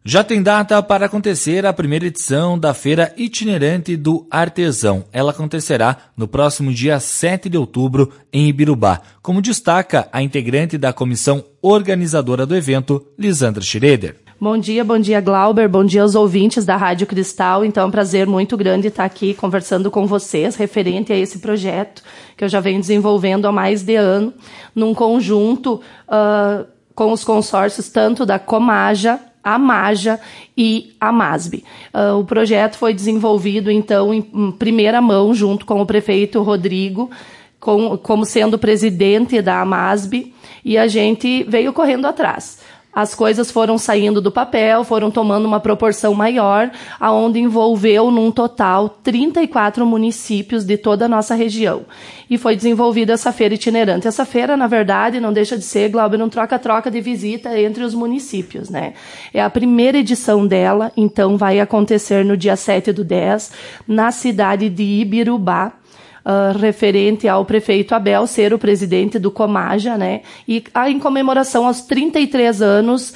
Já tem data para acontecer a primeira edição da Feira Itinerante do Artesão. Ela acontecerá no próximo dia 7 de outubro em Ibirubá, como destaca a integrante da comissão organizadora do evento, Lisandra Schroeder. Bom dia Glauber, bom dia aos ouvintes da Rádio Cristal. Então é um prazer muito grande estar aqui conversando com vocês referente a esse projeto que eu já venho desenvolvendo há mais de ano, num conjunto com os consórcios tanto da Comaja, a Maja e a MASB. O projeto foi desenvolvido, então, em primeira mão, junto com o prefeito Rodrigo, como sendo presidente da MASB, e a gente veio correndo atrás. As coisas foram saindo do papel, foram tomando uma proporção maior, aonde envolveu, num total, 34 municípios de toda a nossa região. E foi desenvolvida essa feira itinerante. Essa feira, na verdade, não deixa de ser, Glauber, um troca-troca de visita entre os municípios, né? É a primeira edição dela, então vai acontecer no dia 7/10, na cidade de Ibirubá, referente ao prefeito Abel ser o presidente do Comaja, né? E em comemoração aos 33 anos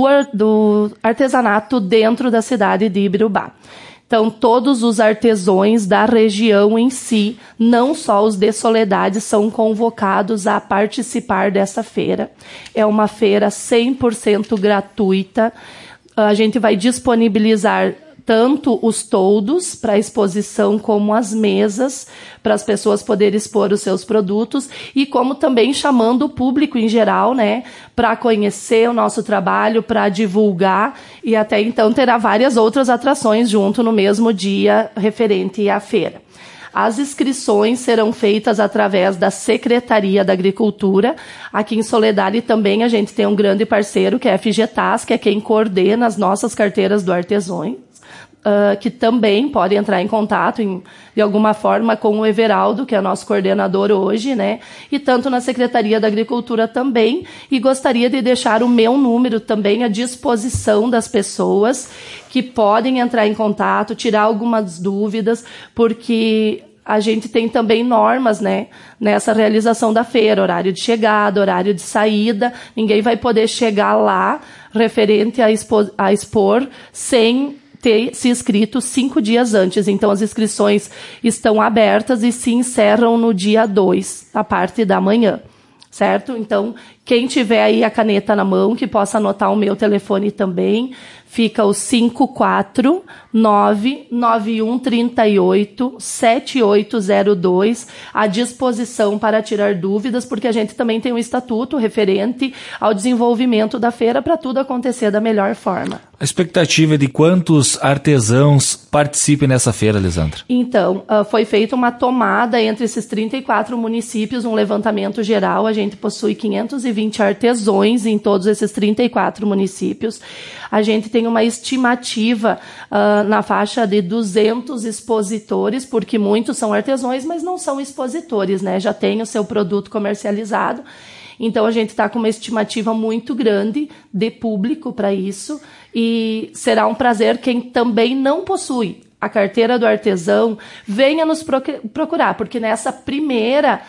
do artesanato dentro da cidade de Ibirubá. Então, todos os artesãos da região em si, não só os de Soledade, são convocados a participar dessa feira. É uma feira 100% gratuita. A gente vai disponibilizar tanto os toldos para exposição como as mesas para as pessoas poderem expor os seus produtos e como também chamando o público em geral, né, para conhecer o nosso trabalho, para divulgar e até então terá várias outras atrações junto no mesmo dia referente à feira. As inscrições serão feitas através da Secretaria da Agricultura. Aqui em Soledade também a gente tem um grande parceiro, que é a FGTAS, que é quem coordena as nossas carteiras do artesão. Que também pode entrar em contato de alguma forma com o Everaldo, que é nosso coordenador hoje, né? E tanto na Secretaria da Agricultura também. E gostaria de deixar o meu número também à disposição das pessoas que podem entrar em contato, tirar algumas dúvidas, porque a gente tem também normas, né, nessa realização da feira, horário de chegada, horário de saída. Ninguém vai poder chegar lá referente a expor sem ter se inscrito 5 dias antes. Então, as inscrições estão abertas e se encerram no dia 2, a parte da manhã, certo? Então, quem tiver aí a caneta na mão, que possa anotar o meu telefone também, fica o 549-9138-7802 à disposição para tirar dúvidas, porque a gente também tem um estatuto referente ao desenvolvimento da feira para tudo acontecer da melhor forma. A expectativa é de quantos artesãos participem nessa feira, Lisandra? Então, foi feita uma tomada entre esses 34 municípios, um levantamento geral. A gente possui 520 artesãos em todos esses 34 municípios. A gente tem uma estimativa na faixa de 200 expositores, porque muitos são artesãos, mas não são expositores, né? Já tem o seu produto comercializado. Então, a gente está com uma estimativa muito grande de público para isso. E será um prazer quem também não possui a carteira do artesão, venha nos procurar, porque nessa primeira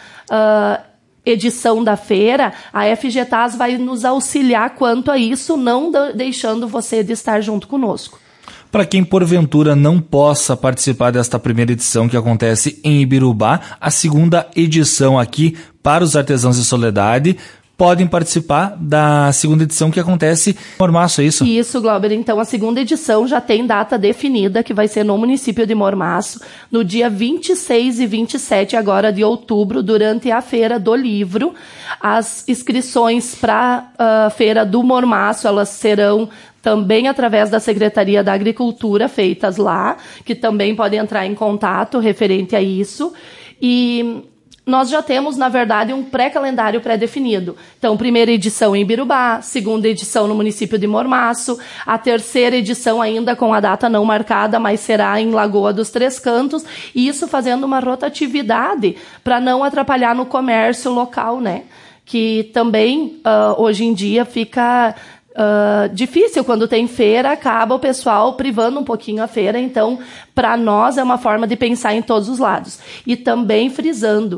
edição da feira, a FGTAS vai nos auxiliar quanto a isso, não deixando você de estar junto conosco. Para quem porventura não possa participar desta primeira edição que acontece em Ibirubá, a segunda edição aqui para os artesãos de Soledade podem participar da segunda edição que acontece em Mormaço, é isso? Isso, Glauber. Então, a segunda edição já tem data definida, que vai ser no município de Mormaço, no dia 26 e 27 agora de outubro, durante a Feira do Livro. As inscrições para a Feira do Mormaço, elas serão também através da Secretaria da Agricultura, feitas lá, que também podem entrar em contato referente a isso. E nós já temos, na verdade, um pré-calendário pré-definido. Então, primeira edição em Ibirubá, segunda edição no município de Mormaço, a terceira edição ainda com a data não marcada, mas será em Lagoa dos Três Cantos, e isso fazendo uma rotatividade para não atrapalhar no comércio local, né? Que também, hoje em dia, fica difícil quando tem feira, acaba o pessoal privando um pouquinho a feira. Então, para nós é uma forma de pensar em todos os lados. E também frisando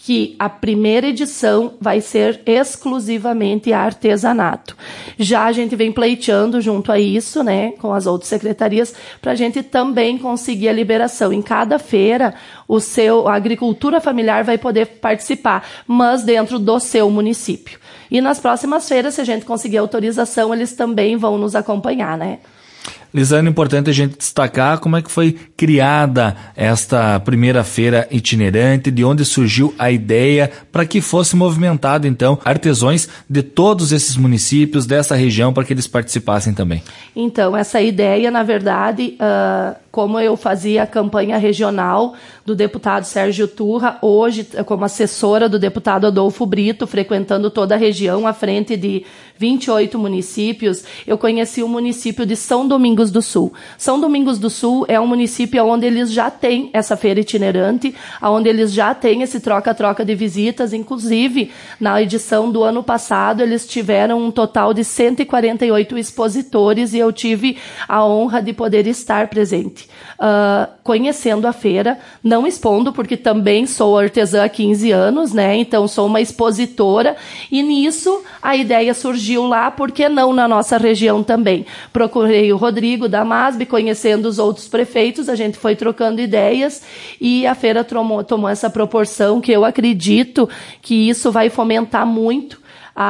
que a primeira edição vai ser exclusivamente artesanato. Já a gente vem pleiteando junto a isso, né, com as outras secretarias, para a gente também conseguir a liberação. Em cada feira, a agricultura familiar vai poder participar, mas dentro do seu município. E nas próximas feiras, se a gente conseguir autorização, eles também vão nos acompanhar, né? Lisane, importante a gente destacar como é que foi criada esta primeira feira itinerante, de onde surgiu a ideia para que fosse movimentado, então, artesãos de todos esses municípios dessa região para que eles participassem também. Então, essa ideia, na verdade, como eu fazia a campanha regional do deputado Sérgio Turra, hoje como assessora do deputado Adolfo Brito, frequentando toda a região, à frente de 28 municípios, eu conheci o município de São Domingos do Sul. São Domingos do Sul é um município onde eles já têm essa feira itinerante, onde eles já têm esse troca-troca de visitas. Inclusive, na edição do ano passado, eles tiveram um total de 148 expositores e eu tive a honra de poder estar presente. Conhecendo a feira, não expondo, porque também sou artesã há 15 anos, né? Então sou uma expositora, e nisso a ideia surgiu lá, por que não na nossa região também? Procurei o Rodrigo da MASB, conhecendo os outros prefeitos, a gente foi trocando ideias e a feira tomou essa proporção que eu acredito que isso vai fomentar muito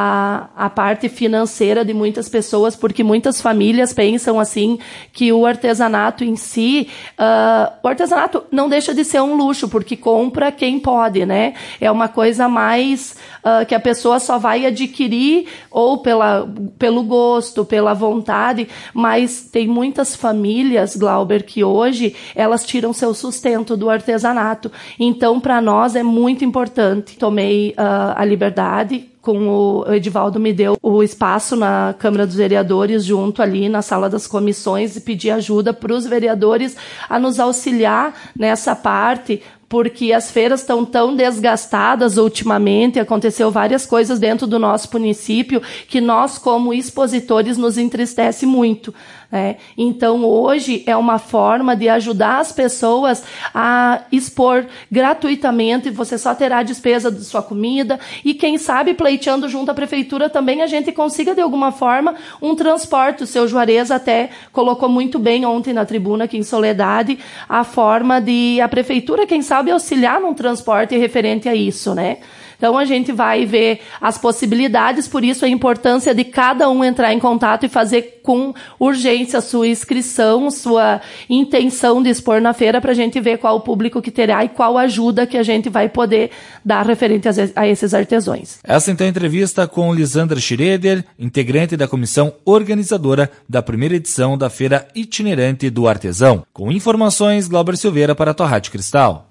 a parte financeira de muitas pessoas, porque muitas famílias pensam assim que o artesanato em si, o artesanato não deixa de ser um luxo, porque compra quem pode, né? É uma coisa mais que a pessoa só vai adquirir ou pelo gosto, pela vontade, mas tem muitas famílias, Glauber, que hoje elas tiram seu sustento do artesanato. Então, para nós é muito importante. Tomei a liberdade, com o Edivaldo me deu o espaço na Câmara dos Vereadores, junto ali na sala das comissões, e pedi ajuda para os vereadores a nos auxiliar nessa parte, porque as feiras estão tão desgastadas ultimamente, aconteceu várias coisas dentro do nosso município que nós, como expositores, nos entristece muito. Então, hoje é uma forma de ajudar as pessoas a expor gratuitamente, você só terá a despesa de sua comida, e quem sabe, pleiteando junto à prefeitura também, a gente consiga de alguma forma um transporte. O seu Juarez até colocou muito bem ontem na tribuna aqui em Soledade, a forma de a prefeitura, quem sabe, auxiliar num transporte referente a isso, né? Então, a gente vai ver as possibilidades, por isso a importância de cada um entrar em contato e fazer com urgência a sua inscrição, sua intenção de expor na feira, para a gente ver qual o público que terá e qual ajuda que a gente vai poder dar referente a esses artesãos. Essa, então, é a entrevista com Lisandra Schroeder, integrante da comissão organizadora da primeira edição da Feira Itinerante do Artesão. Com informações, Glauber Silveira para a tua Rádio Cristal.